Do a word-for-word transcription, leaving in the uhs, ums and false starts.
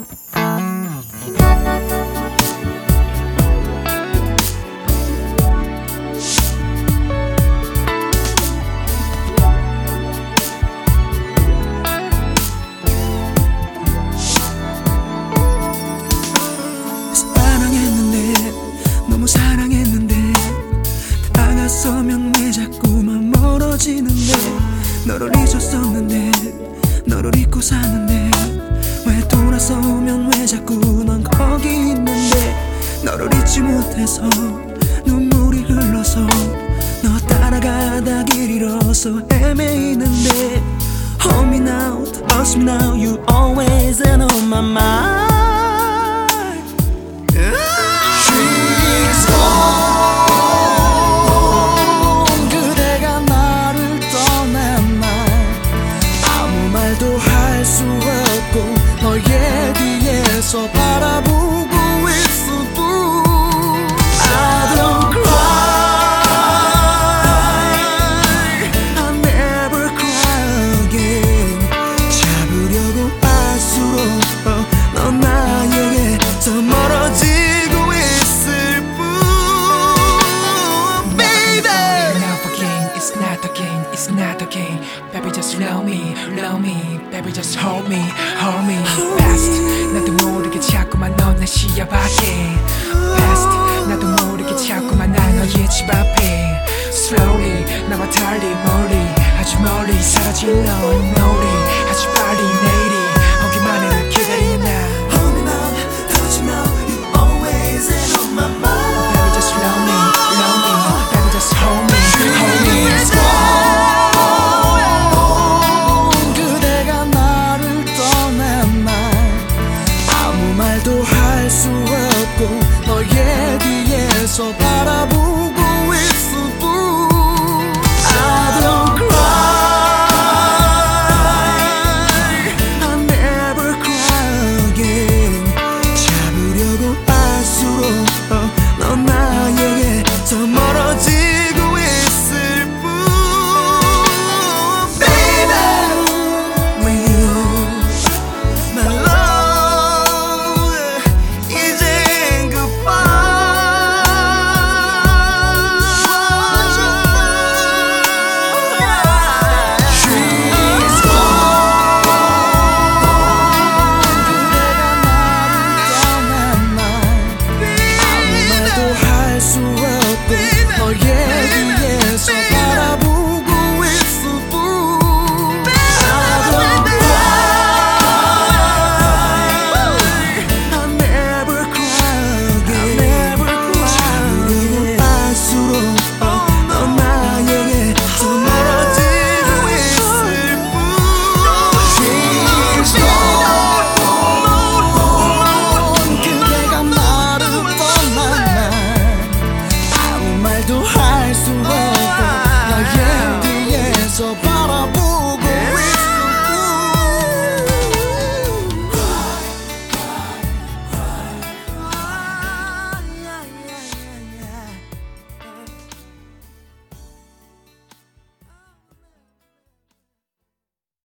너무 사랑했는데 다가서면 왜 자꾸만 멀어지는데 너를 잊었었는데 너를 잊고 사는데 왜 돌아서면 왜 자꾸 넌 거기 있는데 너를 잊지 못해서 눈물이 흘러서 너 따라가다 길 잃어서 헤매이는데 Hold me now, touch me now, you always and on my mind. 그대가 나를 떠난 날 아무 말도 할 수 없고 너의 뒤에서 바라보고 있을 뿐. I don't cry, I never cry again. 잡으려고 할수록 넌 나에게 더 멀어지고 있을 뿐. It's not a game, baby just love me, love me, baby just hold me, hold me. Best, 나도 모르게 자꾸만 넌 내 시야 밖에. Best, 나도 모르게 자꾸만 난 너의 집 앞에. Slowly, 나와 달리 멀리, 아주 멀리 사라진 넌 놀이. 아주 빨리 내일이 오기만 해 기다리는 나. Hold me now, touch me now, you always and on my mind. Baby just love me, love me, baby just hold me, hold me. 말도 할 수 없고 너의 뒤에서